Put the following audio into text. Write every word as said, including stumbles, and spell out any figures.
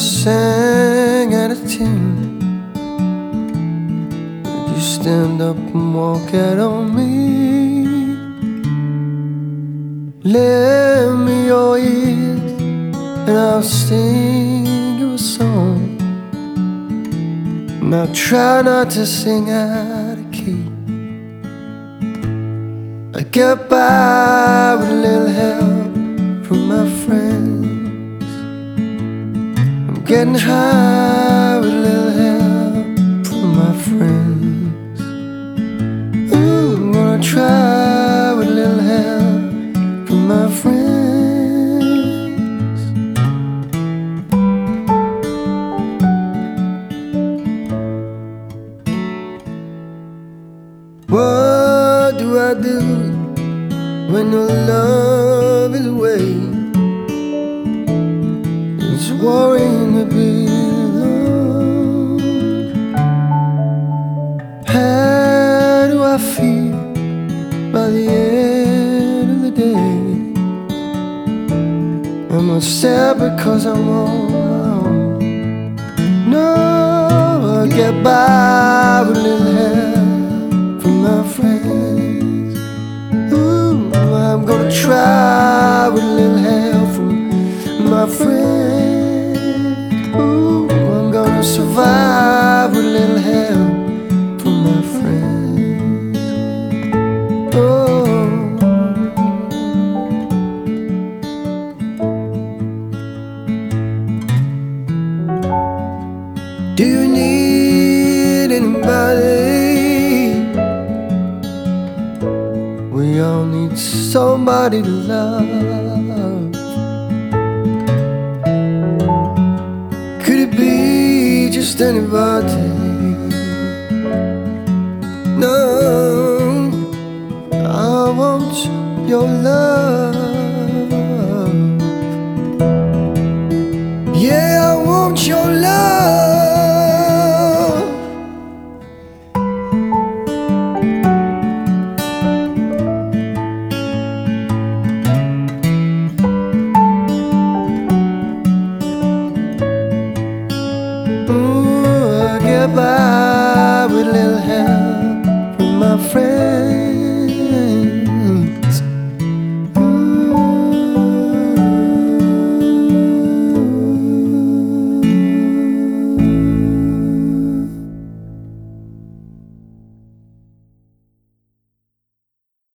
sang at a tune, would you stand up and walk out on me? Lend me your ears and I'll sing you a song. Now try not to sing out of key. I get by with a little help from my friends. I'm getting high with a little help from my friends. Ooh, I'm gonna try with a little help from my friends. What do I do when your love is away? It's worrying to be alone. How do I feel by the end of the day? Am I sad because I'm on my own? No, I get by with a little help from my friends. Ooh, I'm gonna try with a little help from my friends. Ooh, I'm gonna survive with a little help from my friends. Oh, do you need anybody? We all need somebody to love. Could it be just anybody? No, I want your love. Yeah, I want your love.